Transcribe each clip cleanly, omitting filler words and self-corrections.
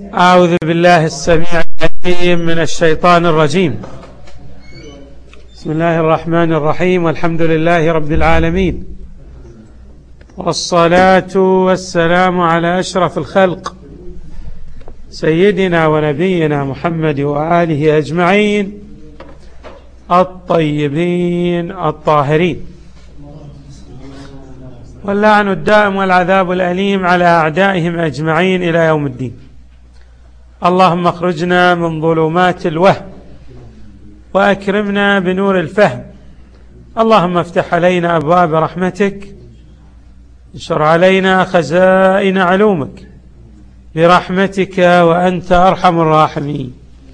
أعوذ بالله السميع العليم من الشيطان الرجيم. بسم الله الرحمن الرحيم، والحمد لله رب العالمين، والصلاة والسلام على أشرف الخلق سيدنا ونبينا محمد وآله أجمعين الطيبين الطاهرين، واللعن الدائم والعذاب الأليم على أعدائهم أجمعين إلى يوم الدين. اللهم اخرجنا من ظلمات الوهم وأكرمنا بنور الفهم. اللهم افتح علينا أبواب رحمتك، انشر علينا خزائن علومك برحمتك وأنت أرحم الراحمين.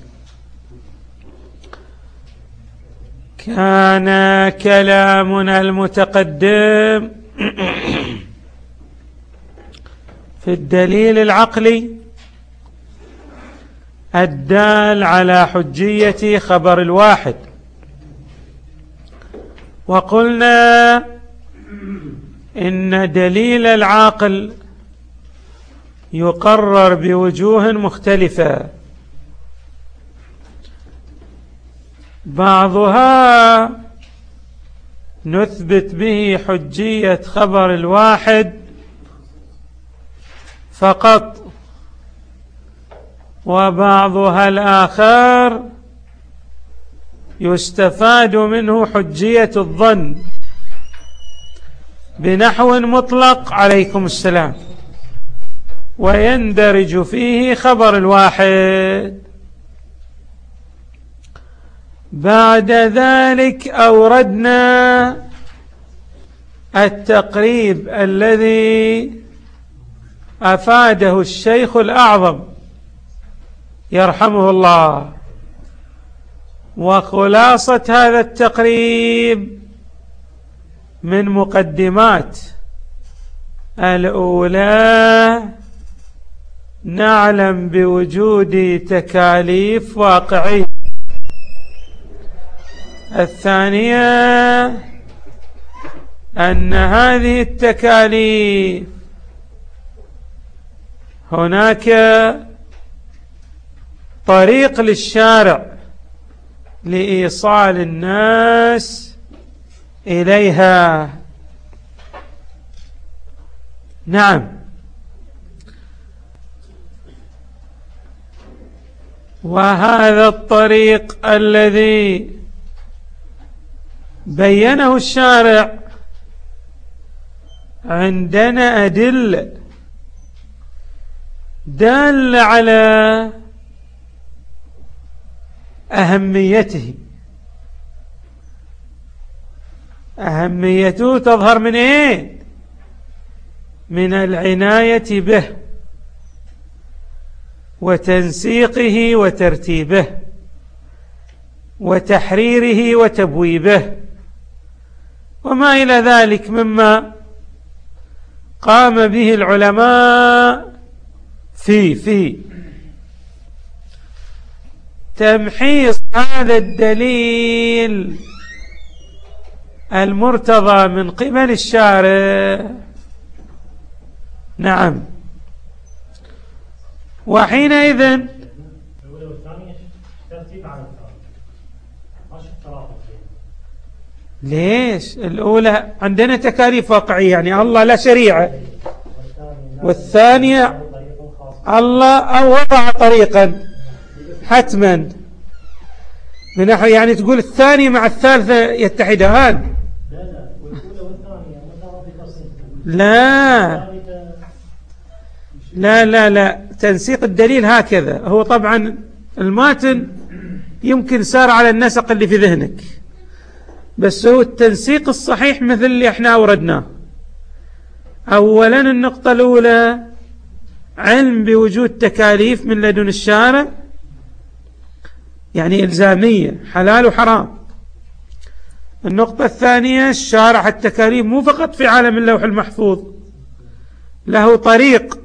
كان كلامنا المتقدم في الدليل العقلي الدال على حجية خبر الواحد، وقلنا إن دليل العاقل يقرر بوجوه مختلفة، بعضها نثبت به حجية خبر الواحد فقط، وبعضها الآخر يستفاد منه حجية الظن بنحو مطلق عليكم السلام، ويندرج فيه خبر الواحد. بعد ذلك أوردنا التقريب الذي أفاده الشيخ الأعظم يرحمه الله، وخلاصة هذا التقريب من مقدمات: الأولى نعلم بوجود تكاليف واقعية، الثانية أن هذه التكاليف هناك طريق للشارع لإيصال الناس إليها. نعم، وهذا الطريق الذي بينه الشارع عندنا أدلة دالة على أهميته تظهر من إيه؟ من العناية به وتنسيقه وترتيبه وتحريره وتبويبه وما إلى ذلك مما قام به العلماء في تمحيص هذا الدليل المرتضى من قبل الشارع. نعم، وحينئذ ليش الأولى عندنا تكاليف واقعية، يعني الله لا شريعة، والثانية الله أو وضع طريقا حتما من نحو، يعني تقول الثانية مع الثالثة يتحدان. لا لا لا لا، تنسيق الدليل هكذا. هو طبعا الماتن يمكن سار على النسق اللي في ذهنك، بس هو التنسيق الصحيح مثل اللي احنا أوردناه. أولا النقطة الأولى علم بوجود تكاليف من لدن الشارع، يعني إلزامية، حلال وحرام. النقطة الثانية الشارع التكاليف مو فقط في عالم اللوح المحفوظ، له طريق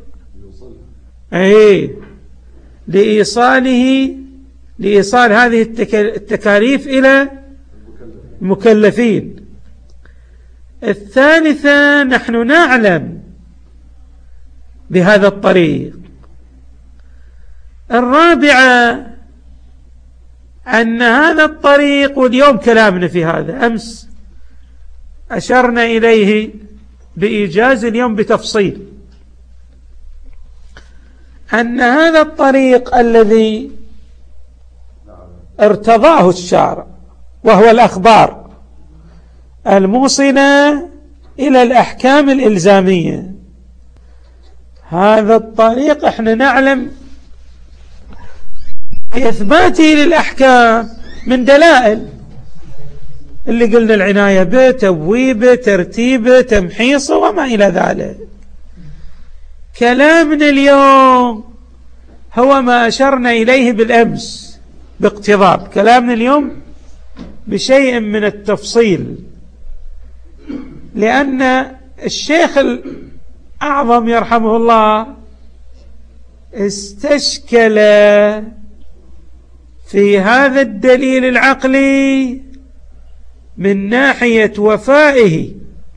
لإيصال هذه التكاليف إلى المكلفين. الثالثة نحن نعلم بهذا الطريق، الرابعة أن هذا الطريق، واليوم كلامنا في هذا، أمس أشرنا إليه بإيجاز، اليوم بتفصيل، أن هذا الطريق الذي ارتضاه الشارع وهو الأخبار الموصلة إلى الأحكام الإلزامية، هذا الطريق احنا نعلم إثباته للأحكام من دلائل اللي قلنا العناية به، تبويبه، ترتيبه، تمحيصه وما إلى ذلك. كلامنا اليوم هو ما أشرنا إليه بالأمس باقتضاب، كلامنا اليوم بشيء من التفصيل، لأن الشيخ الأعظم يرحمه الله استشكل في هذا الدليل العقلي من ناحية وفائه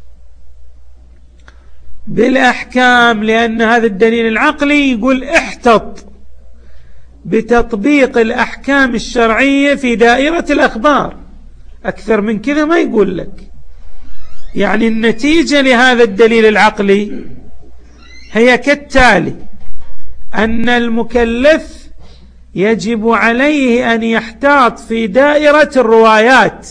بالأحكام، لأن هذا الدليل العقلي يقول احتط بتطبيق الأحكام الشرعية في دائرة الأخبار، أكثر من كذا ما يقول لك. يعني النتيجة لهذا الدليل العقلي هي كالتالي: أن المكلف يجب عليه أن يحتاط في دائرة الروايات،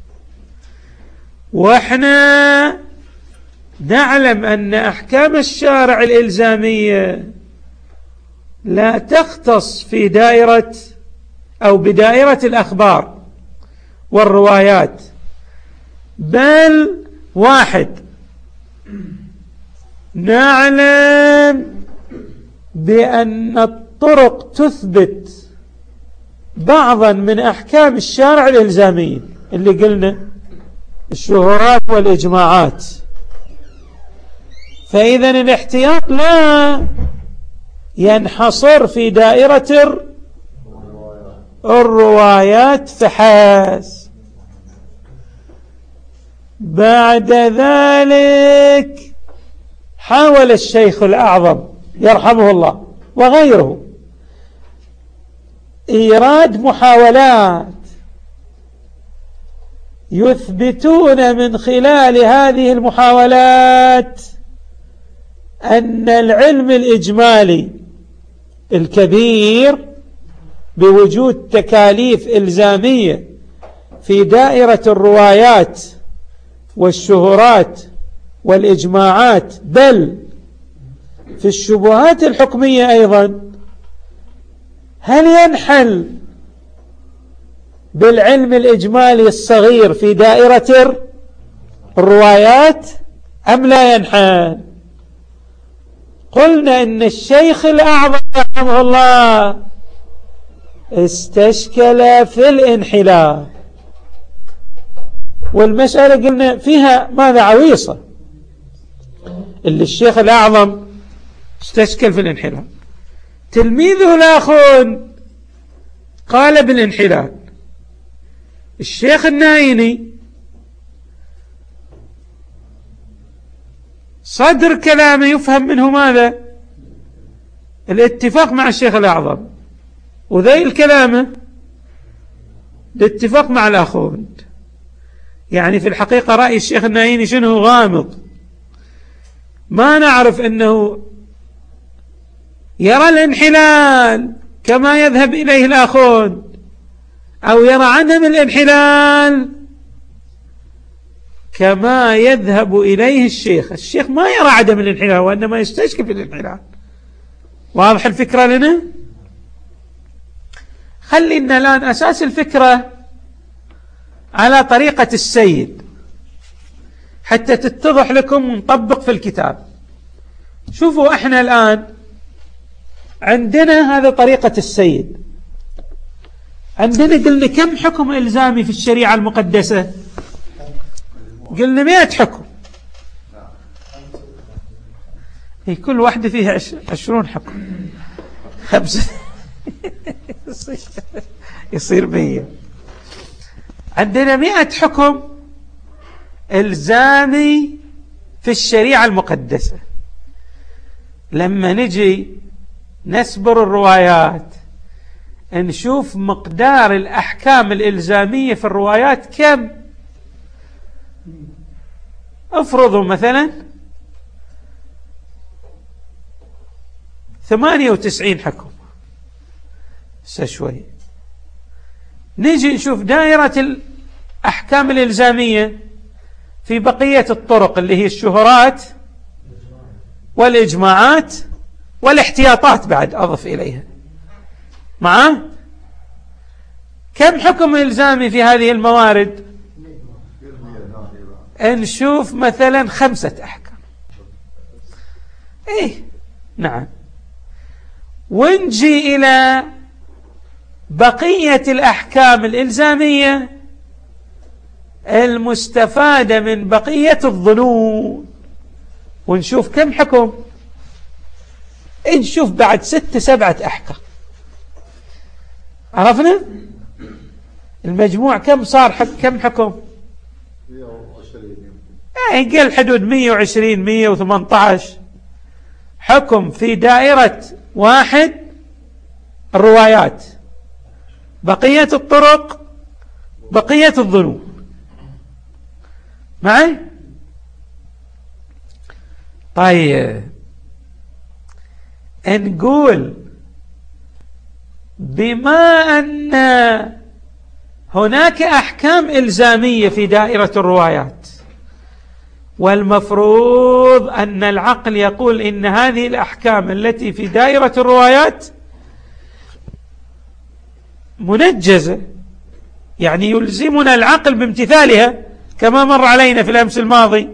وإحنا نعلم أن أحكام الشارع الإلزامية لا تختص في دائرة أو بدائرة الأخبار والروايات، بل واحد، نعلم بأن الطرق تثبت بعضا من أحكام الشارع الإلزامية اللي قلنا الشهورات والإجماعات، فإذا الاحتياط لا ينحصر في دائرة الروايات فحسب. بعد ذلك حاول الشيخ الأعظم يرحمه الله وغيره إيراد محاولات يثبتون من خلال هذه المحاولات أن العلم الإجمالي الكبير بوجود تكاليف إلزامية في دائرة الروايات والشهورات والإجماعات، بل في الشبهات الحكمية أيضا، هل ينحل بالعلم الإجمالي الصغير في دائرة الروايات أم لا ينحل؟ قلنا إن الشيخ الأعظم رحمه الله استشكل في الانحلال، والمسألة قلنا فيها ماذا عويصة، اللي الشيخ الأعظم استشكل في الانحلال، تلميذه الآخر قال بالانحلال، الشيخ النايني صدر كلامه يفهم منه ماذا؟ الاتفاق مع الشيخ الأعظم، وذيل كلامه الاتفاق مع الآخوند. يعني في الحقيقة رأي الشيخ النايني شنو؟ غامض، ما نعرف أنه يرى الانحلال كما يذهب إليه الآخوند، أو يرى عدم الانحلال كما يذهب إليه الشيخ. الشيخ ما يرى عدم الانحلال، وإنما يستشكل في الانحلال. واضح الفكرة لنا؟ خلينا الآن أساس الفكرة على طريقة السيد حتى تتضح لكم ونطبق في الكتاب. شوفوا احنا الآن عندنا هذا طريقة السيد، عندنا قلنا كم حكم إلزامي في الشريعة المقدسة؟ قلنا 100 حكم، هي كل واحدة فيها 20 حكم، 5 يصير 100. عندنا 100 حكم إلزامي في الشريعة المقدسة. لما نجي نسبر الروايات نشوف مقدار الأحكام الإلزامية في الروايات كم. افرضوا مثلا 98 حكم، شوي نيجي نشوف دائرة الأحكام الإلزامية في بقية الطرق اللي هي الشهرات والإجماعات والاحتياطات بعد أضف إليها، معه كم حكم إلزامي في هذه الموارد؟ نشوف مثلا 5 أحكام. إيه نعم. ونجي إلى بقية الأحكام الإلزامية المستفادة من بقية الظنون، ونشوف كم حكم. نشوف بعد 6-7 أحكام. عرفنا المجموع كم صار؟ كم حكم؟ 120 قل حدود 120-118 حكم في دائرة 1 الروايات، بقية الطرق بقية الظنون. معي؟ طيب نقول بما أن هناك أحكام إلزامية في دائرة الروايات، والمفروض أن العقل يقول إن هذه الأحكام التي في دائرة الروايات منجزة، يعني يلزمنا العقل بامتثالها كما مر علينا في الأمس الماضي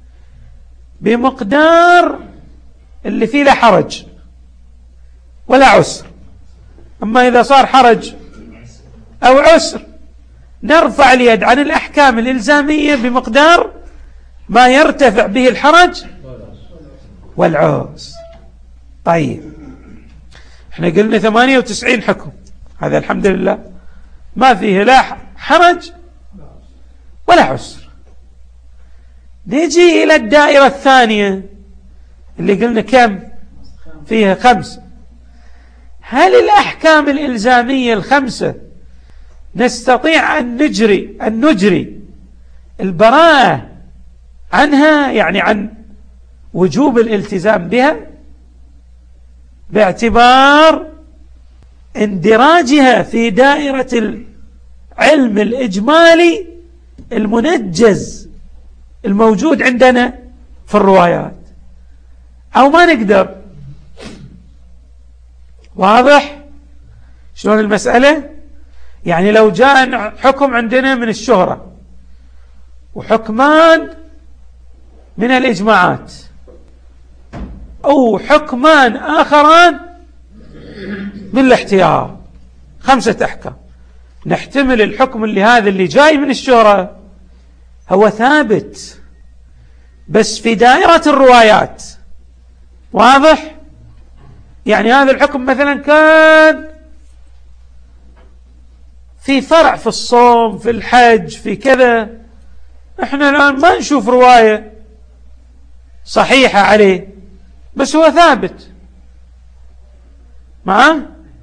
بمقدار اللي فيه لا حرج ولا عسر. أما إذا صار حرج أو عسر نرفع اليد عن الأحكام الإلزامية بمقدار ما يرتفع به الحرج والعسر. طيب احنا قلنا 98 حكم، هذا الحمد لله ما فيه لا حرج ولا عسر. نجي إلى الدائرة الثانية اللي قلنا كم فيها 5. هل الأحكام الإلزامية ال5 نستطيع أن نجري البراءة عنها، يعني عن وجوب الالتزام بها باعتبار اندراجها في دائرة العلم الإجمالي المنجز الموجود عندنا في الروايات، أو ما نقدر؟ واضح شلون المسألة؟ يعني لو جاء حكم عندنا من الشهرة وحكمان من الإجماعات أو حكمان آخران من الاحتياط، 5 أحكام، نحتمل الحكم اللي جاي من الشهرة هو ثابت بس في دائرة الروايات. واضح؟ يعني هذا الحكم مثلا كان في فرع في الصوم، في الحج، في كذا، احنا الآن ما نشوف رواية صحيحة عليه بس هو ثابت معه.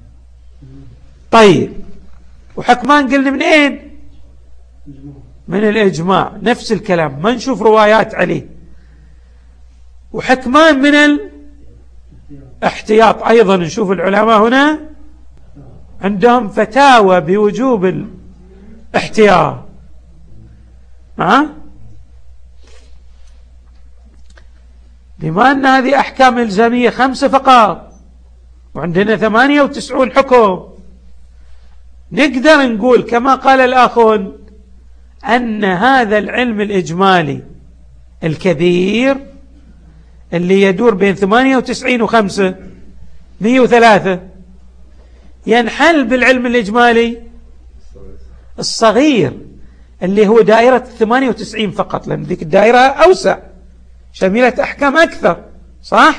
طيب وحكمان قلنا من اين؟ من الإجماع، نفس الكلام ما نشوف روايات عليه. وحكمان من الاحتياط أيضا نشوف العلماء هنا عندهم فتاوى بوجوب الاحتياط معه. بما أن هذه أحكام إلزامية 5 فقط وعندنا 98 حكم، نقدر نقول كما قال الآخرون أن هذا العلم الإجمالي الكبير اللي يدور بين 98 و5 103 ينحل بالعلم الإجمالي الصغير اللي هو دائرة 98 فقط، لأن ذيك الدائرة أوسع شملت أحكام أكثر، صح؟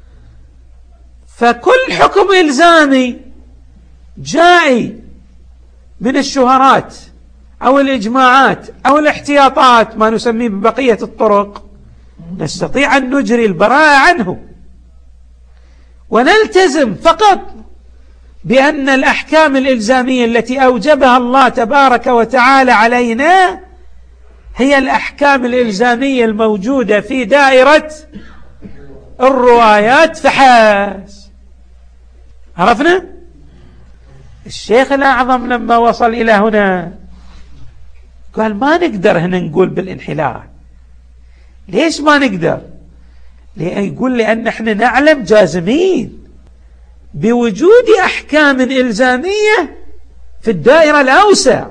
فكل حكم إلزامي جائي من الشهرات أو الإجماعات أو الاحتياطات ما نسميه ببقية الطرق نستطيع أن نجري البراءة عنه ونلتزم فقط بأن الأحكام الإلزامية التي أوجبها الله تبارك وتعالى علينا هي الأحكام الإلزامية الموجودة في دائرة الروايات فحسب. عرفنا؟ الشيخ الأعظم لما وصل إلى هنا قال ما نقدر هنا نقول بالانحلال. ليش ما نقدر؟ يقول لأن احنا نعلم جازمين بوجود أحكام إلزامية في الدائرة الأوسع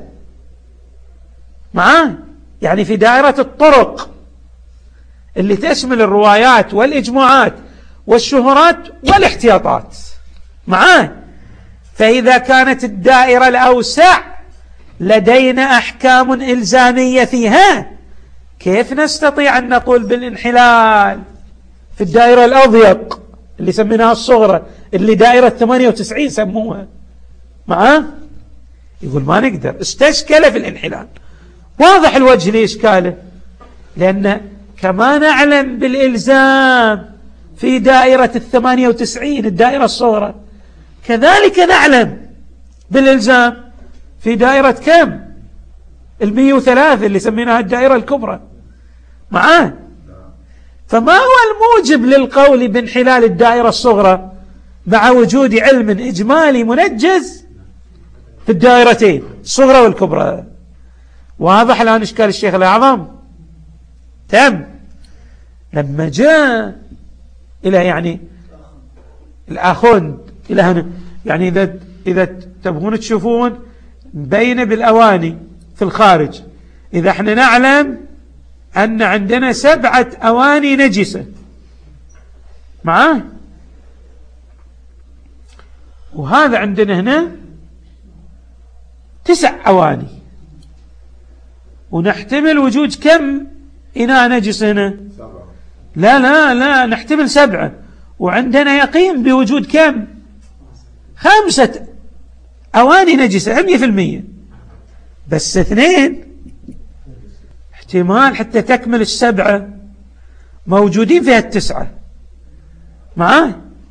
معاه، يعني في دائرة الطرق اللي تشمل الروايات والإجماعات والشهرات والاحتياطات معاه. فإذا كانت الدائرة الأوسع لدينا أحكام إلزامية فيها، كيف نستطيع أن نقول بالانحلال في الدائرة الأضيق اللي سميناها الصغرى، اللي دائرة 98 سموها معاه؟ يقول ما نقدر، استشكل في الانحلال. واضح الوجه لإشكاله، لأن كما نعلم بالإلزام في دائرة 98 الدائرة الصغرى، كذلك نعلم بالإلزام في دائرة كم؟ 103 اللي سميناها الدائرة الكبرى معاه. فما هو الموجب للقول بانحلال الدائرة الصغرى مع وجود علم إجمالي منجز في الدائرتين الصغرى والكبرى؟ واضح الآن إشكال الشيخ الأعظم؟ تم. لما جاء إلى يعني الأخوند إلى هنا، يعني إذا تبغون تشوفون بين بالأواني في الخارج، إذا احنا نعلم أن عندنا 7 أواني نجسة معاه، وهذا عندنا هنا 9 أواني، ونحتمل وجود كم إناء نجس هنا؟ لا نحتمل 7، وعندنا يقين بوجود كم؟ 5 أواني نجسة 100%، بس 2 احتمال حتى تكمل 7 موجودين فيها 9 معاه،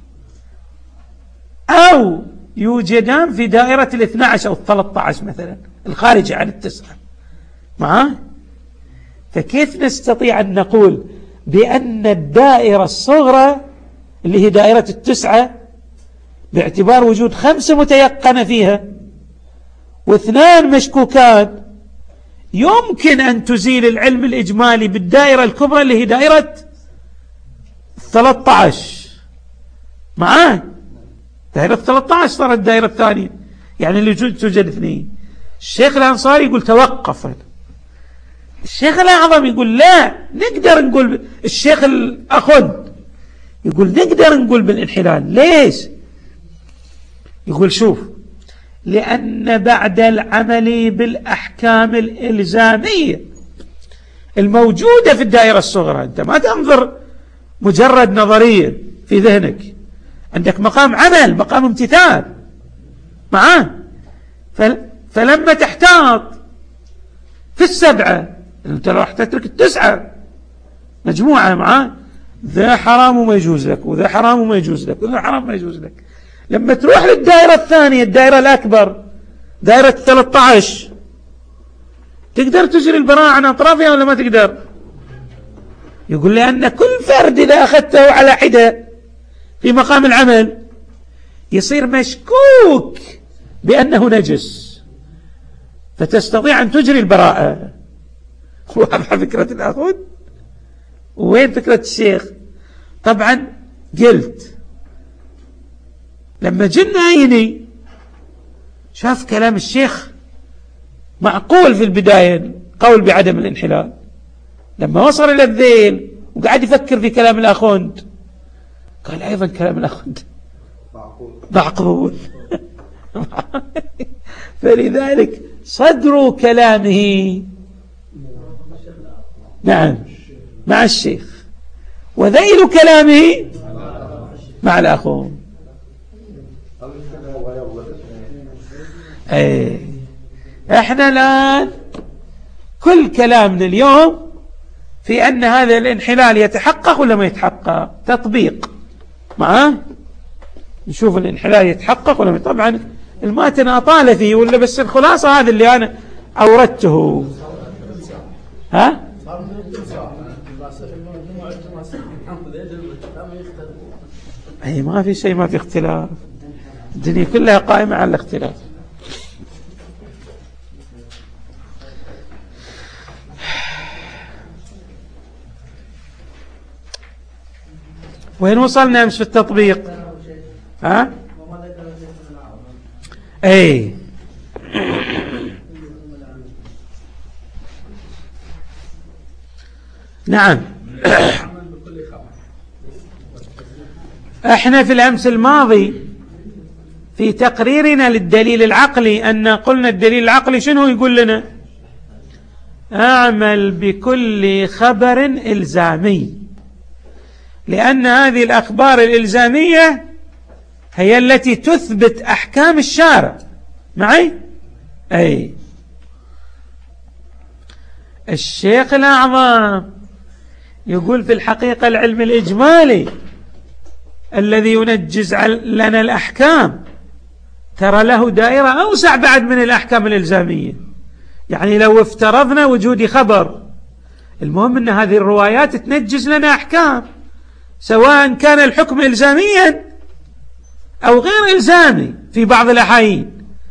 أو يوجدان في دائرة 12 أو 13 مثلا الخارجة عن 9 معاه. فكيف نستطيع أن نقول بأن الدائرة الصغرى اللي هي دائرة 9 باعتبار وجود 5 متيقنة فيها و2 مشكوكان يمكن أن تزيل العلم الإجمالي بالدائرة الكبرى اللي هي دائرة 13 معاه؟ دائرة 13 صارت الدائرة الثانية، يعني اللي توجد 2. الشيخ الأنصاري يقول توقف. الشيخ الأعظم يقول لا نقدر نقول. الشيخ الأخوند يقول نقدر نقول بالانحلال. ليش؟ يقول شوف، لأن بعد العمل بالأحكام الإلزامية الموجودة في الدائرة الصغرى، أنت ما تنظر مجرد نظرية في ذهنك، عندك مقام عمل، مقام امتثال معاه. فلما تحتاط في 7 أنت راح تترك 9 مجموعة معاه، ذا حرام وما يجوز لك، وذا حرام وما يجوز لك، وذا حرام ما يجوز لك. لما تروح للدائرة الثانية الدائرة الأكبر دائرة 13 تقدر تجري البراءة عن أطرافها ولا ما تقدر؟ يقول لأن كل فرد إذا أخذته على حدة في مقام العمل يصير مشكوك بأنه نجس، فتستطيع أن تجري البراءة. واضحة فكرة الأخوذ؟ وين فكرة الشيخ؟ طبعا قلت لما جن عيني شاف كلام الشيخ معقول في البداية، قول بعدم الانحلال. لما وصل إلى الذيل وقعد يفكر في كلام الأخوند قال أيضا كلام الأخوند معقول. فلذلك صدر كلامه نعم مع الشيخ، وذيل كلامه مع الأخوند. احنا الآن كل كلامنا اليوم في أن هذا الانحلال يتحقق ولا ما يتحقق، تطبيق معاه. نشوف الانحلال يتحقق ولا. طبعا الماتن أطال فيه ولا بس الخلاصة هذا اللي أنا أوردته. ها؟ أي ما في شيء، ما في اختلاف، الدنيا كلها قائمة على الاختلاف. وين وصلنا أمس في التطبيق؟ ها؟ أي نعم. احنا في الأمس الماضي في تقريرنا للدليل العقلي أن قلنا الدليل العقلي شنو يقول لنا؟ أعمل بكل خبر إلزامي، لأن هذه الأخبار الإلزامية هي التي تثبت أحكام الشارع. معي؟ أي الشيخ الأعظم يقول في الحقيقة العلم الإجمالي الذي ينجز لنا الأحكام ترى له دائرة أوسع بعد من الأحكام الإلزامية. يعني لو افترضنا وجود خبر، المهم أن هذه الروايات تنجز لنا أحكام، سواء كان الحكم إلزاميا أو غير إلزامي في بعض الأحايين.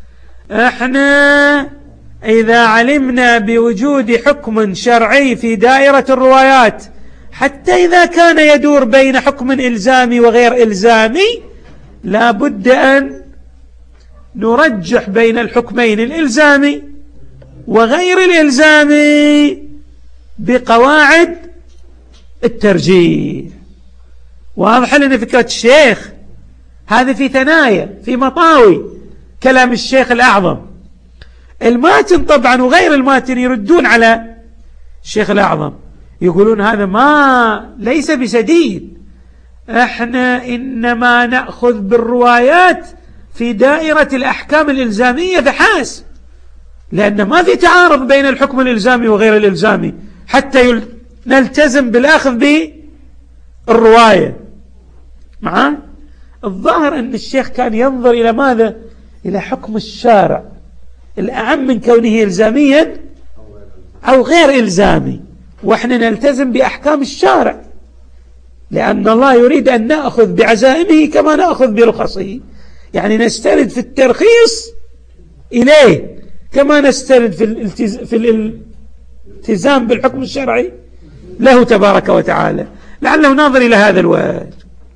احنا إذا علمنا بوجود حكم شرعي في دائرة الروايات، حتى إذا كان يدور بين حكم إلزامي وغير إلزامي، لا بد أن نرجح بين الحكمين الإلزامي وغير الإلزامي بقواعد الترجيح. واضح لنا فكرة الشيخ؟ هذا في ثنايا، في مطاوي كلام الشيخ الأعظم. الماتن طبعا وغير الماتن يردون على الشيخ الأعظم، يقولون هذا ما ليس بسديد، احنا إنما نأخذ بالروايات في دائرة الأحكام الإلزامية فحسب، لأن ما في تعارض بين الحكم الإلزامي وغير الإلزامي حتى نلتزم بالأخذ بالرواية. معاه؟ الظاهر أن الشيخ كان ينظر إلى ماذا؟ إلى حكم الشارع الأعم من كونه إلزاميا أو غير إلزامي، وإحنا نلتزم بأحكام الشارع، لأن الله يريد أن نأخذ بعزائمه كما نأخذ برخصه. يعني نستند في الترخيص إليه كما نستند في الالتزام بالحكم الشرعي له تبارك وتعالى. لعله ناظر إلى هذا الوجه.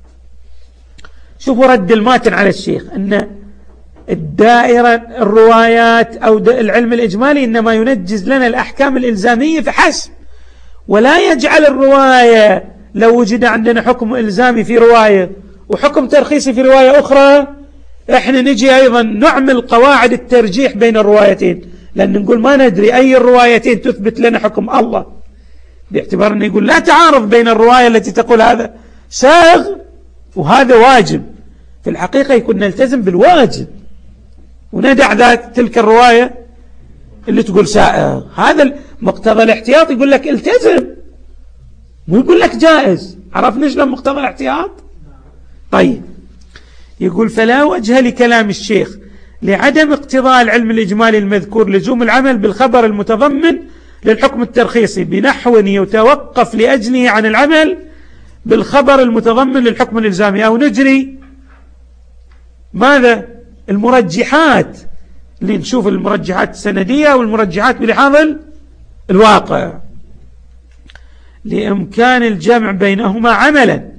شوفوا رد الماتن على الشيخ أن الدائرة الروايات أو العلم الإجمالي إنما ينجز لنا الأحكام الإلزامية فحسب، ولا يجعل الرواية لو وجد عندنا حكم إلزامي في رواية وحكم ترخيصي في رواية أخرى، إحنا نجي أيضا نعمل قواعد الترجيح بين الروايتين، لأن نقول ما ندري أي الروايتين تثبت لنا حكم الله، باعتبار أنه يقول لا تعارض بين الرواية التي تقول هذا ساغ وهذا واجب. في الحقيقة يكون نلتزم بالواجب وندع تلك الرواية اللي تقول سائغ. هذا مقتضى الاحتياط، يقول لك التزم ويقول لك جائز. عرفنا شلون مقتضى الاحتياط؟ طيب، يقول فلا وجه لكلام الشيخ لعدم اقتضاء العلم الإجمالي المذكور لزوم العمل بالخبر المتضمن للحكم الترخيصي بنحو يتوقف لأجله عن العمل بالخبر المتضمن للحكم الإلزامي، أو نجري ماذا؟ المرجحات، اللي نشوف المرجحات السندية والمرجحات بلحاظ الواقع، لإمكان الجمع بينهما عملا،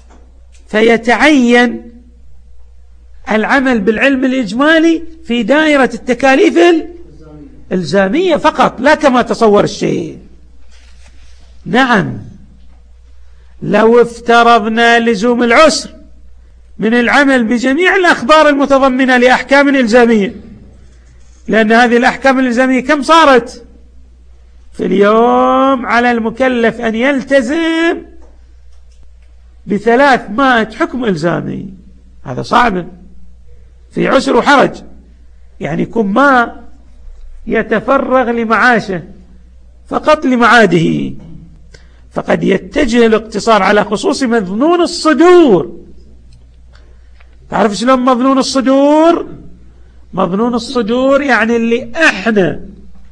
فيتعين العمل بالعلم الإجمالي في دائرة التكاليف الإلزامية فقط، لا كما تصور الشيء. نعم، لو افترضنا لزوم العسر من العمل بجميع الأخبار المتضمنة لأحكام إلزامية، لأن هذه الأحكام الإلزامية كم صارت في اليوم؟ على المكلف أن يلتزم ب300 حكم إلزامي. هذا صعب، في عسر وحرج، يعني يكون ما يتفرغ لمعاشه فقط لمعاده، فقد يتجه الاقتصار على خصوص مظنون الصدور تعرف شلون مظنون الصدور؟ مظنون الصدور يعني اللي احنا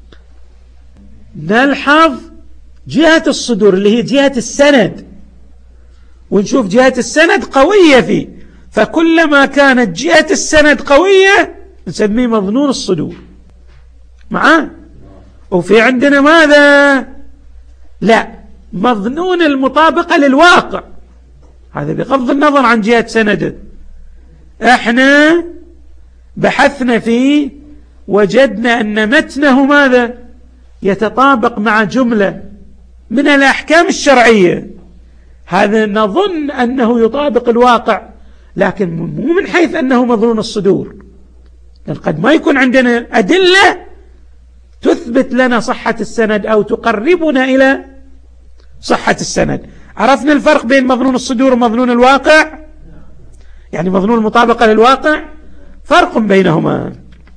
نلحظ جهة الصدور اللي هي جهة السند، ونشوف جهة السند قوية فيه، فكلما كانت جهة السند قوية نسميه مظنون الصدور. معاه؟ وفي عندنا ماذا؟ لا، مظنون المطابقة للواقع، هذا بغض النظر عن جهة سنده. احنا بحثنا فيه وجدنا أن متنه ماذا؟ يتطابق مع جملة من الأحكام الشرعية، هذا نظن أنه يطابق الواقع، لكن مو من حيث أنه مظنون الصدور، قد ما يكون عندنا أدلة تثبت لنا صحة السند أو تقربنا إلى صحة السند. عرفنا الفرق بين مظنون الصدور ومظنون الواقع؟ يعني مظنون المطابقة للواقع فرق بينهما.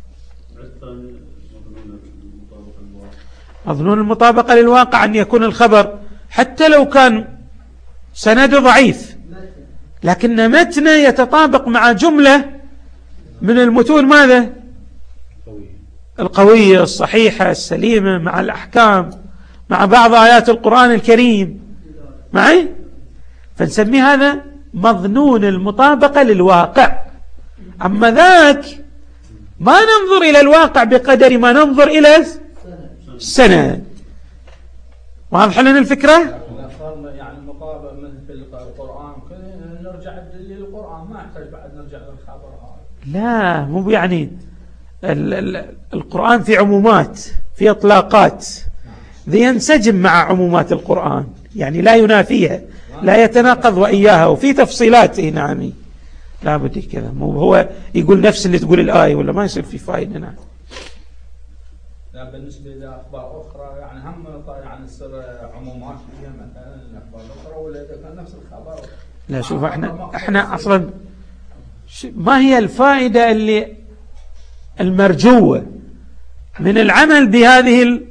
مظنون المطابقة للواقع أن يكون الخبر حتى لو كان سند ضعيف لكن متنه يتطابق مع جملة من المتون ماذا؟ القوية الصحيحة السليمة، مع الأحكام، مع بعض آيات القرآن الكريم معي، فنسمي هذا مظنون المطابقة للواقع. أما ذاك ما ننظر إلى الواقع بقدر ما ننظر إلى السند. واضح لنا الفكرة؟ يعني المطابقة في القرآن نرجع للقرآن، ما يحتاج بعد نرجع للخبر. لا، مو يعني القرآن في عمومات، في إطلاقات، ذي ينسجم مع عمومات القرآن، يعني لا ينافيها، لا يتناقض وإياها، وفي تفصيلات. نعم، لا بدي كذا، مو هو يقول نفس اللي تقول الآية ولا ما يصير في فائدة. نعم. لا، بالنسبة لأخبار أخرى يعني هم يعني تصير عمومات فيها مثلا الأخبار الأخرى، ولا كان نفس الخبر؟ لا، شوف احنا أصلا ما هي الفائدة اللي المرجوة من العمل بهذه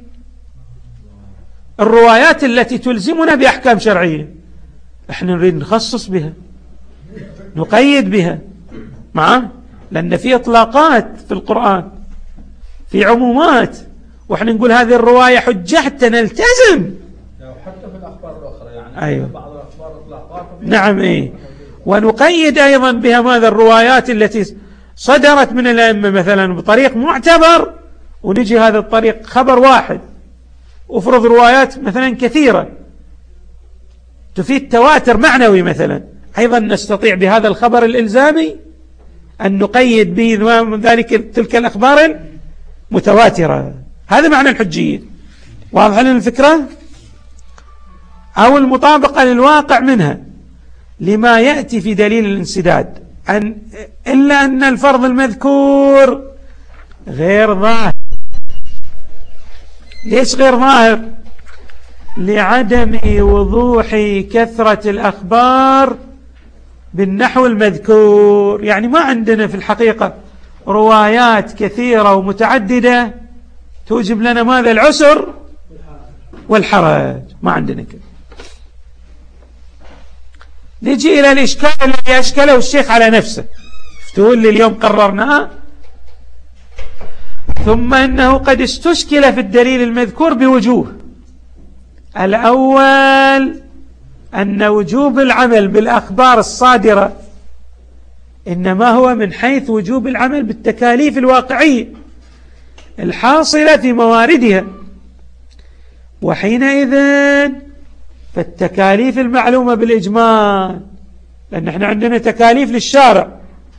الروايات التي تلزمنا بأحكام شرعية؟ احنا نريد نخصص بها، نقيد بها، لأن في إطلاقات في القرآن، في عمومات، وإحنا نقول هذه الرواية حجة حتى نلتزم. حتى في الأخبار الأخرى يعني أيوة. بعض الأخبار إطلاقات. نعم، ونقيد أيضا بها ماذا؟ الروايات التي صدرت من الأئمة مثلا بطريق معتبر، ونجي هذا الطريق خبر واحد، وفرض روايات مثلا كثيرة تفيد تواتر معنوي مثلا، أيضا نستطيع بهذا الخبر الإلزامي أن نقيد به ذلك تلك الأخبار متواترة. هذا معنى الحجية. واضح لنا الفكرة؟ أو المطابقة للواقع منها لما يأتي في دليل الانسداد، إلا أن الفرض المذكور غير ظاهر. ليش غير ظاهر؟ لعدم وضوح كثرة الأخبار بالنحو المذكور. يعني ما عندنا في الحقيقة روايات كثيرة ومتعددة توجب لنا ماذا؟ العسر والحرج، ما عندنا كده. نجي إلى الإشكال الذي أشكله الشيخ على نفسه، شفتوا اللي اليوم قررناه. ثم إنه قد استشكل في الدليل المذكور بوجوه. الأول أن وجوب العمل بالأخبار الصادرة إنما هو من حيث وجوب العمل بالتكاليف الواقعية الحاصلة في مواردها، وحينئذ فالتكاليف المعلومة بالإجمال، لأن احنا عندنا تكاليف للشارع،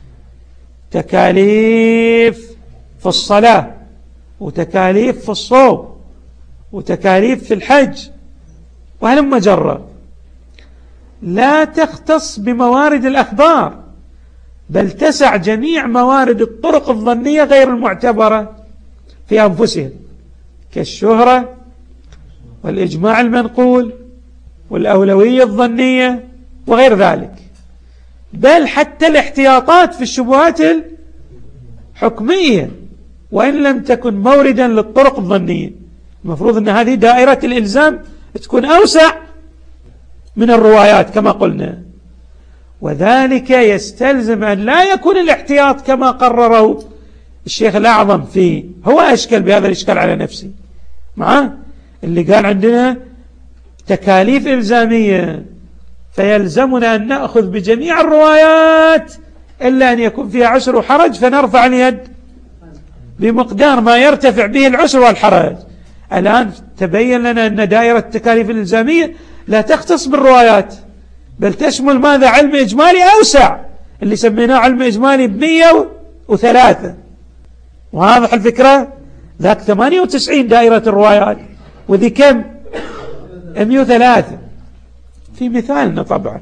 تكاليف في الصلاة، وتكاليف في الصوم، وتكاليف في الحج، وهلم جرة، لا تختص بموارد الأخبار، بل تسع جميع موارد الطرق الظنية غير المعتبرة في أنفسها، كالشهرة والإجماع المنقول والأولوية الظنية وغير ذلك، بل حتى الاحتياطات في الشبهات الحكمية وإن لم تكن موردا للطرق الظنية. المفروض أن هذه دائرة الإلزام تكون أوسع من الروايات كما قلنا. وذلك يستلزم أن لا يكون الاحتياط كما قرره الشيخ الأعظم فيه. هو أشكل بهذا الإشكال على نفسه معه، اللي قال عندنا تكاليف إلزامية فيلزمنا أن نأخذ بجميع الروايات إلا أن يكون فيها عسر وحرج فنرفع اليد بمقدار ما يرتفع به العسر والحرج. الآن تبين لنا أن دائرة التكاليف الإلزامية لا تختص بالروايات بل تشمل ماذا؟ علم إجمالي أوسع اللي سميناه علم إجمالي 103. واضح الفكرة؟ ذاك 98 دائرة الروايات وذي كم؟ 103 في مثالنا طبعا.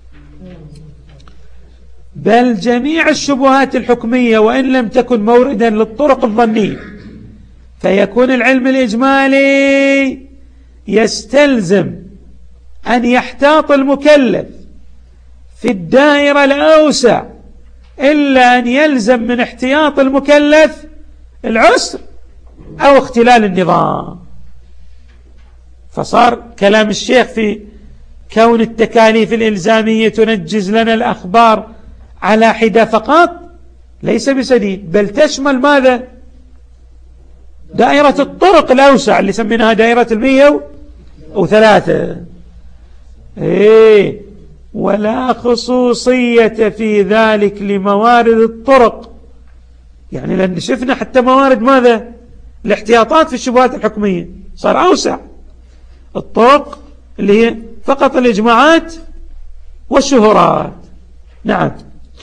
بل جميع الشبهات الحكمية وإن لم تكن موردا للطرق الظنية فيكون العلم الإجمالي يستلزم أن يحتاط المكلف في الدائرة الأوسع إلا أن يلزم من احتياط المكلف العسر أو اختلال النظام. فصار كلام الشيخ في كون التكاليف الإلزامية تنجز لنا الأخبار على حدة فقط ليس بسديد، بل تشمل ماذا؟ دائرة الطرق الأوسع اللي سميناها دائرة 103. ولا خصوصية في ذلك لموارد الطرق، يعني لأن شفنا حتى موارد ماذا؟ الاحتياطات في الشبهات الحكمية صار أوسع. الطرق اللي هي فقط الإجماعات والشهرات. نعم،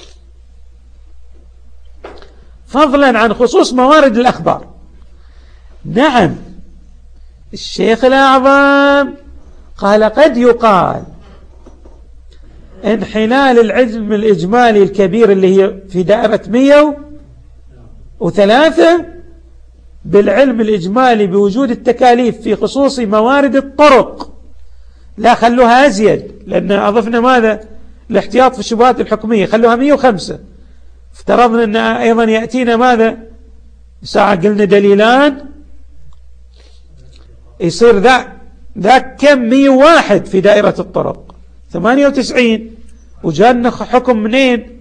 فضلا عن خصوص موارد الأخبار. نعم، الشيخ الأعظم قال قد يقال انحلال العلم الإجمالي الكبير اللي هي في دائرة 103 بالعلم الإجمالي بوجود التكاليف في خصوص موارد الطرق. لا خلوها أزيد لأن أضفنا ماذا؟ الاحتياط في الشبهات الحكمية خلوها 105. افترضنا أن أيضا يأتينا ماذا؟ ساعة قلنا دليلان يصير ذاك كم؟ 101 في دائرة الطرق 98. وجاءنا حكم منين؟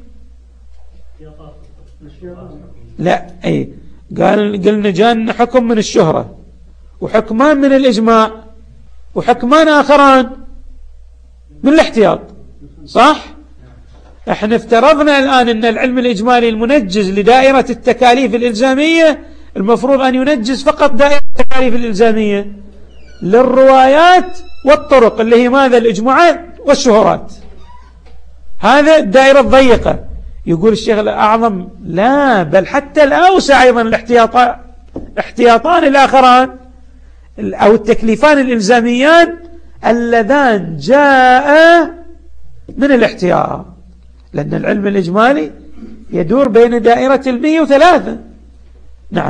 لا قلنا جاءنا حكم من الشهرة وحكمان من الإجماع وحكمان آخران من الاحتياط. صح؟ احنا افترضنا الآن ان العلم الإجمالي المنجز لدائرة التكاليف الإلزامية المفروض أن ينجز فقط دائرة التكاليف الإلزامية للروايات والطرق اللي هي ماذا؟ الإجماعات والشهرات. هذا الدائرة الضيقة. يقول الشيخ الأعظم لا، بل حتى الأوسع أيضا الاحتياطان الآخران أو التكليفان الإلزاميان اللذان جاء من الاحتياط، لأن العلم الإجمالي يدور بين دائرة 103. نعم،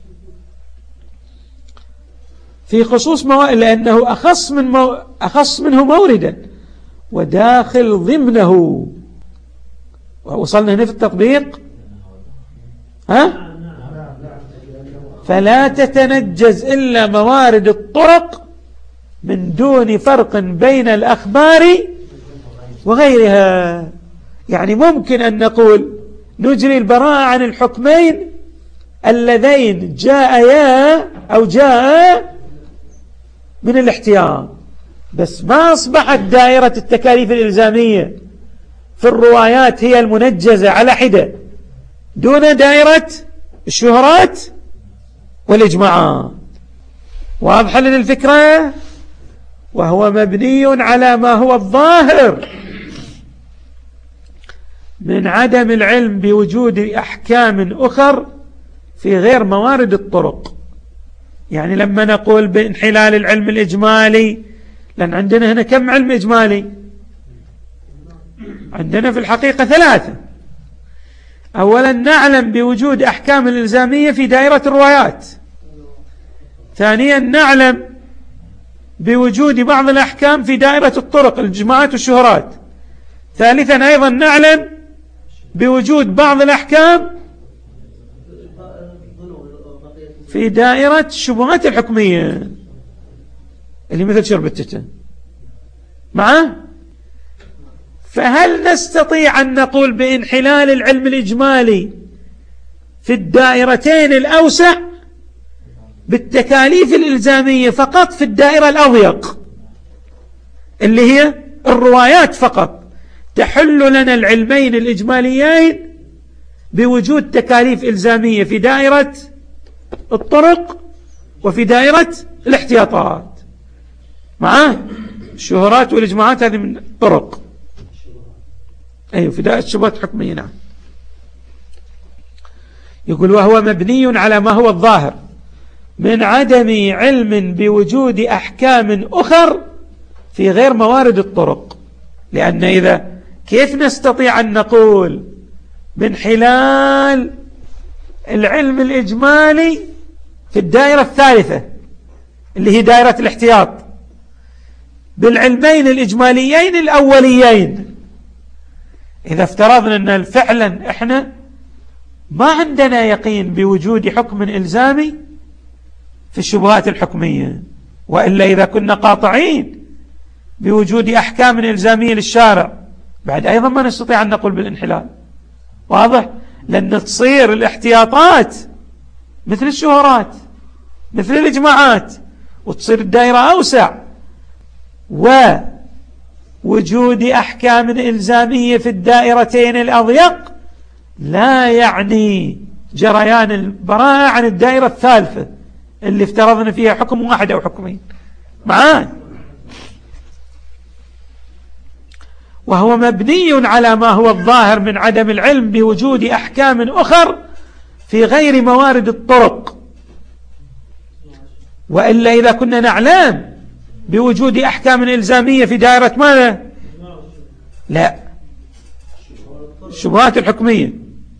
في خصوص لأنه أخص منه موردا وداخل ضمنه. وصلنا هنا في التطبيق. فلا تتنجز إلا موارد الطرق من دون فرق بين الأخبار وغيرها. يعني ممكن أن نقول نجري البراءة عن الحكمين اللذين جاء من الاحتياط، بس ما أصبحت دائرة التكاليف الإلزامية في الروايات هي المنجزة على حدة دون دائرة الشهرات والإجماعات. واضح لنا الفكرة؟ وهو مبني على ما هو الظاهر من عدم العلم بوجود أحكام أخر في غير موارد الطرق. يعني لما نقول بانحلال العلم الإجمالي، لأن عندنا هنا كم علم إجمالي؟ عندنا في الحقيقة 3. أولا نعلم بوجود أحكام الإلزامية في دائرة الروايات. ثانيا نعلم بوجود بعض الأحكام في دائرة الطرق الإجماعات والشهرات. ثالثا أيضا نعلم بوجود بعض الأحكام في دائرة الشبهات الحكمية اللي مثل شرب التتن معه. فهل نستطيع أن نقول بانحلال العلم الإجمالي في الدائرتين الأوسع بالتكاليف الإلزامية فقط في الدائرة الأضيق اللي هي الروايات فقط تحل لنا العلمين الإجماليين بوجود تكاليف إلزامية في دائرة الطرق وفي دائرة الاحتياطات؟ معاه الشهرات والإجماعات هذه من الطرق، أيوة في دائرة الشبهات الحكمية. نعم. يقول وهو مبني على ما هو الظاهر من عدم علم بوجود أحكام أخر في غير موارد الطرق. لأن إذا كيف نستطيع أن نقول بانحلال العلم الإجمالي في الدائرة الثالثة اللي هي دائرة الاحتياط بالعلمين الإجماليين الأوليين، إذا افترضنا أن فعلا إحنا ما عندنا يقين بوجود حكم إلزامي في الشبهات الحكمية، وإلا إذا كنا قاطعين بوجود أحكام إلزامية للشارع بعد أيضا ما نستطيع أن نقول بالانحلال. واضح؟ لأن تصير الاحتياطات مثل الشهرات مثل الإجماعات وتصير الدائرة أوسع، ووجود أحكام إلزامية في الدائرتين الأضيق لا يعني جريان البراءة عن الدائرة الثالثة اللي افترضنا فيها حكم واحد أو حكمين. معاه وهو مبني على ما هو الظاهر من عدم العلم بوجود أحكام أخر في غير موارد الطرق، وإلا إذا كنا نعلم بوجود أحكام إلزامية في دائرة ماذا؟ لا، الشبهات الحكمية،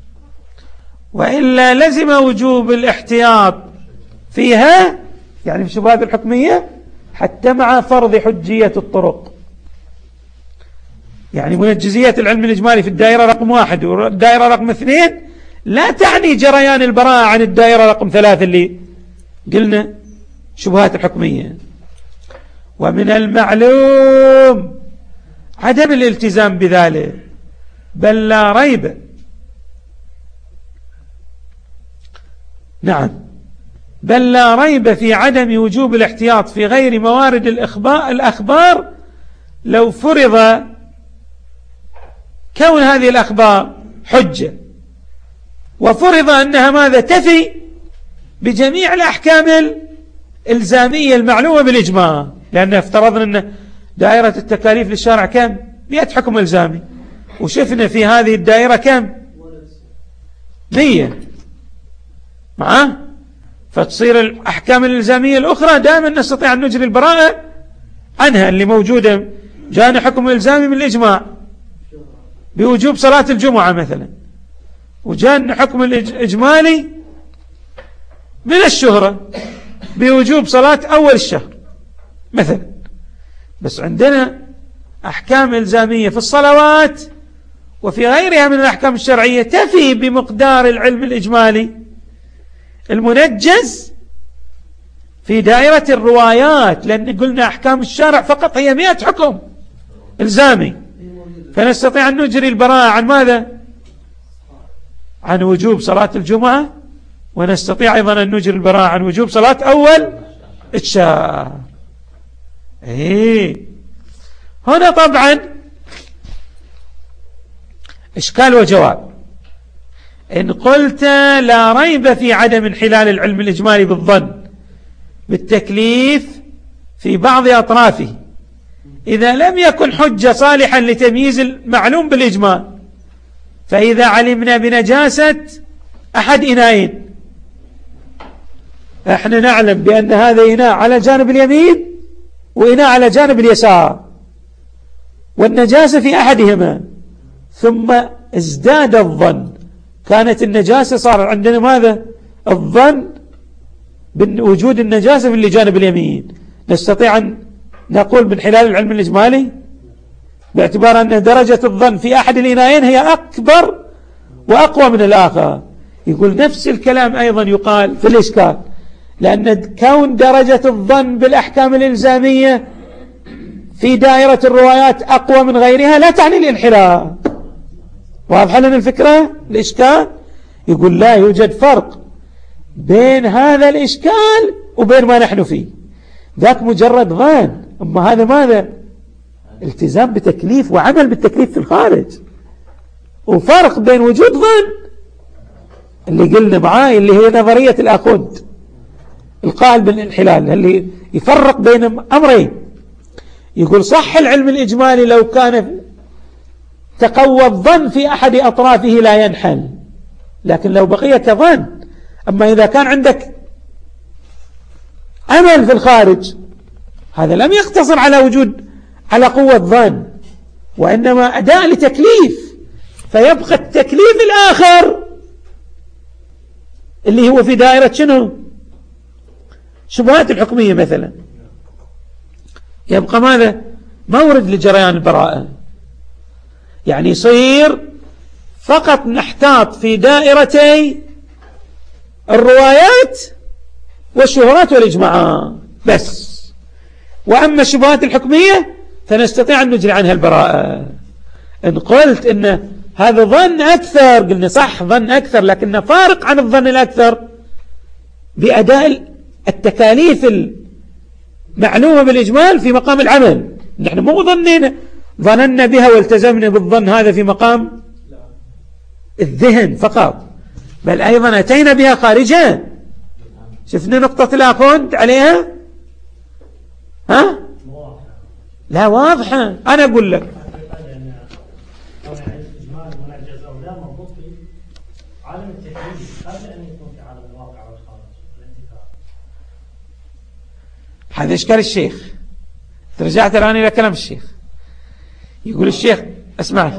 وإلا لزم وجوب الاحتياط فيها يعني في الشبهات الحكمية حتى مع فرض حجية الطرق. يعني منجزية العلم الإجمالي في الدائرة رقم 1 والدائرة رقم 2 لا تعني جريان البراءة عن الدائرة رقم 3 اللي قلنا شبهات الحكمية. ومن المعلوم عدم الالتزام بذلك، بل لا ريب. نعم، بل لا ريب في عدم وجوب الاحتياط في غير موارد الأخبار لو فرض كون هذه الأخبار حجة، وفرض أنها ماذا؟ تفي بجميع الأحكام الإلزامية المعلومة بالإجماع. لأن افترضنا أن دائرة التكاليف للشارع كم؟ 100 حكم إلزامي، وشفنا في هذه الدائرة كم؟ 100. معاه؟ فتصير الأحكام الإلزامية الأخرى دائما نستطيع أن نجري البراءة عنها اللي موجودة. جاءنا حكم إلزامي من الإجماع بوجوب صلاة الجمعة مثلا، وجاءنا حكم الإجمالي من الشهرة بوجوب صلاة أول الشهر مثلا. بس عندنا أحكام إلزامية في الصلوات وفي غيرها من الأحكام الشرعية تفي بمقدار العلم الإجمالي المنجز في دائرة الروايات، لأن قلنا أحكام الشارع فقط هي 100 حكم إلزامي، فنستطيع أن نجري البراءة عن ماذا؟ عن وجوب صلاة الجمعة، ونستطيع أيضا أن نجري البراءة عن وجوب صلاة أول الشهر. هنا طبعا إشكال وجواب. إن قلت لا ريب في عدم انحلال العلم الإجمالي بالظن بالتكليف في بعض أطرافه إذا لم يكن حجة صالحا لتمييز المعلوم بالإجمال، فإذا علمنا بنجاسة أحد إناءين، احنا نعلم بأن هذا إناء على جانب اليمين وإناء على جانب اليسار، والنجاسة في أحدهما، ثم ازداد الظن، كانت النجاسة صار عندنا ماذا؟ الظن بوجود النجاسة في اللي جانب اليمين، نستطيع أن نقول من خلال العلم الإجمالي باعتبار أن درجة الظن في أحد الإناءين هي أكبر وأقوى من الآخر. يقول نفس الكلام أيضا يقال في الإشكال، لأن كون درجة الظن بالأحكام الإلزامية في دائرة الروايات أقوى من غيرها لا تعني الانحلال. واضح لنا الفكرة الإشكال؟ يقول لا يوجد فرق بين هذا الإشكال وبين ما نحن فيه، ذاك مجرد ظن، أما هذا ماذا؟ التزام بتكليف وعمل بالتكليف في الخارج. وفرق بين وجود ظن اللي قلنا معاه اللي هي نظرية الأخد القائل بالانحلال اللي يفرق بين أمرين. يقول صح العلم الإجمالي لو كان تقوى الظن في أحد أطرافه لا ينحل، لكن لو بقي كظن. أما إذا كان عندك أمل في الخارج هذا لم يقتصر على قوة ظن، وإنما أداء لتكليف، فيبقى التكليف الآخر اللي هو في دائرة شنو؟ شبهات الحكمية مثلا، يبقى ماذا؟ مورد لجريان البراءة. يعني يصير فقط نحتاط في دائرتي الروايات والشهرات والإجماعات بس، وأما الشبهات الحكمية فنستطيع أن نجري عنها البراءة. إن قلت إن هذا ظن أكثر، قلنا صح ظن أكثر، لكنه فارق عن الظن الأكثر بأداء التكاليف المعلومة بالإجمال في مقام العمل. نحن مو ظننا بها والتزمنا بالظن هذا في مقام الذهن فقط، بل أيضا أتينا بها خارجا. شفنا نقطة الأخوند عليها؟ ها؟ لا واضحة. أنا أقول لك هذا إشكال الشيخ. رجعت الآن إلى كلام الشيخ. يقول الشيخ اسمع،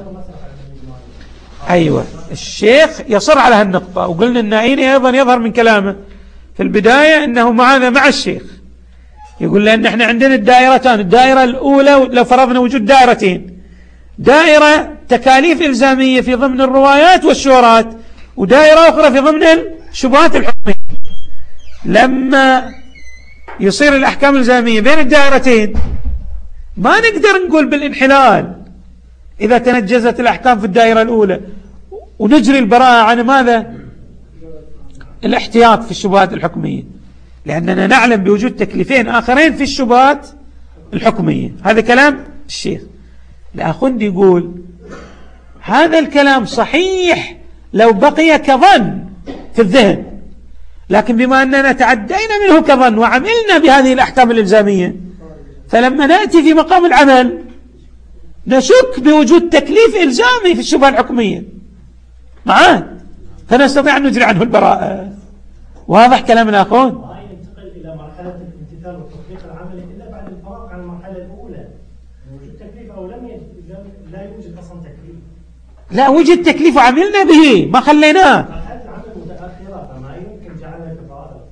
أيوة الشيخ يصر على هالنقطة، وقلنا النائيني أيضا يظهر من كلامه في البداية أنه معنا مع الشيخ. يقول لأن احنا عندنا الدائرتان، الدائرة الأولى لو فرضنا وجود دائرتين، دائرة تكاليف إلزامية في ضمن الروايات والشهرات، ودائرة أخرى في ضمن الشبهات الحكمية. لما يصير الأحكام الإلزامية بين الدائرتين ما نقدر نقول بالانحلال إذا تنجزت الأحكام في الدائرة الأولى، ونجري البراءة عن ماذا؟ الاحتياط في الشبهات الحكمية، لأننا نعلم بوجود تكليفين آخرين في الشبهات الحكمية. هذا كلام الشيخ. الأخوند يقول هذا الكلام صحيح لو بقي كظن في الذهن، لكن بما أننا تعدينا منه كظن وعملنا بهذه الأحكام الإلزامية، فلما نأتي في مقام العمل نشك بوجود تكليف إلزامي في الشبهة الحكمية معاه، فنستطيع أن نجري عنه البراءة. واضح كلام الأخوان؟ ما ينتقل إلى مرحلة الامتثال والتطبيق العملي إلا بعد الفراغ عن المرحلة الأولى. وجود تكليف أو لا يوجد أصلا تكليف. لا وجد تكليف وعملنا به ما خليناه. مرحلة العمل متأخرة فما يمكن جعلها كفارة.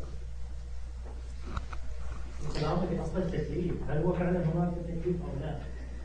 الأمر في أصل التكليف هل هو فعلا هناك تكليف أو لا؟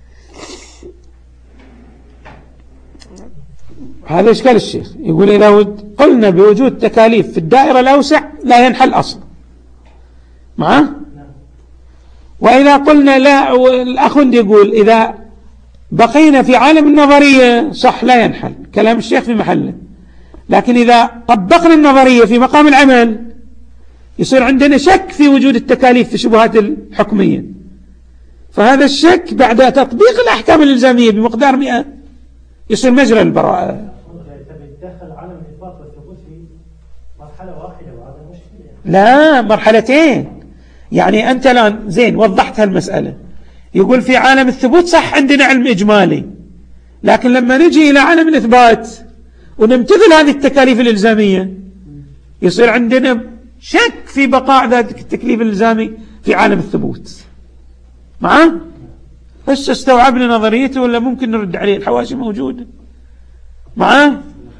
هذا إشكال الشيخ. يقول إذا قلنا بوجود تكاليف في الدائرة الأوسع لا ينحل أصل معه. وإذا قلنا لا، الأخوند يقول إذا بقينا في عالم النظرية صح لا ينحل، كلام الشيخ في محله. لكن إذا طبقنا النظرية في مقام العمل يصير عندنا شك في وجود التكاليف في الشبهات الحكمية، فهذا الشك بعد تطبيق الأحكام الإلزامية بمقدار 100 يصير مجرى البراءة. تدخل عالم الإثبات والثبوت في مرحلة واحدة وهذا مشكلة. لا مرحلتين. يعني أنت الآن زين وضحت هالمسألة. يقول في عالم الثبوت صح عندنا علم إجمالي، لكن لما نجي إلى عالم الإثبات ونمتثل هذه التكاليف الإلزامية يصير عندنا شك في بقاء ذلك التكليف الإلزامي في عالم الثبوت معه. بس استوعبنا نظريته ولا ممكن نرد عليه؟ الحواشي موجودة معه.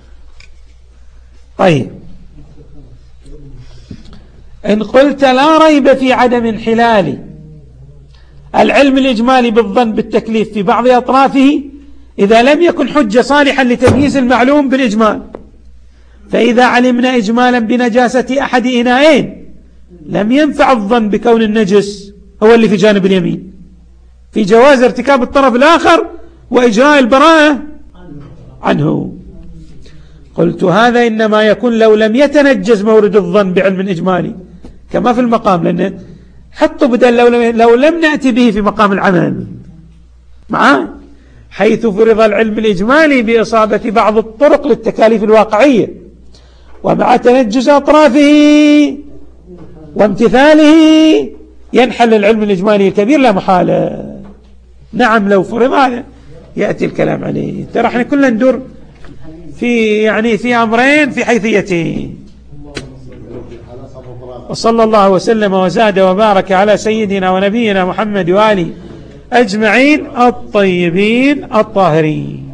طيب إن قلت لا ريب في عدم انحلال العلم الإجمالي بالظن بالتكليف في بعض أطرافه إذا لم يكن حجة صالحا لتمييز المعلوم بالإجمال، فإذا علمنا إجمالا بنجاسة أحد إناءين لم ينفع الظن بكون النجس هو اللي في جانب اليمين، في جواز ارتكاب الطرف الآخر وإجراء البراءة عنه. قلت هذا إنما يكون لو لم يتنجز مورد الظن بعلم إجمالي كما في المقام، لأن حطوا بدل لو لم نأتي به في مقام العمل معاه، حيث فرض العلم الإجمالي بإصابة بعض الطرق للتكاليف الواقعية ومع تنجز أطرافه وامتثاله ينحل العلم الإجمالي الكبير لا محالة. نعم لو فرض هذا يأتي الكلام عليه. ترى احنا كلنا ندور في أمرين في حيثيته. وصلى الله وسلم وزاد وبارك على سيدنا ونبينا محمد وآله أجمعين الطيبين الطاهرين.